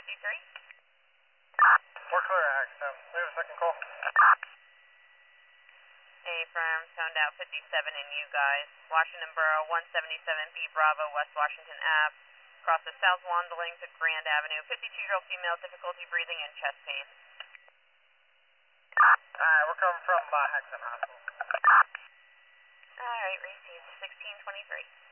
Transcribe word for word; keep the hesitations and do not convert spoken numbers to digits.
fifty-three. We're clear, Axton. We have a second call. Affirm, toned out fifty-seven and you guys. Washington Borough, one seventy-seven B Bravo, West Washington Avenue. Across the South Wandling to Grand Avenue. fifty-two-year-old female, difficulty breathing and chest pain. Alright, we're coming from uh, Hexham Hospital. Alright, received. sixteen twenty-three.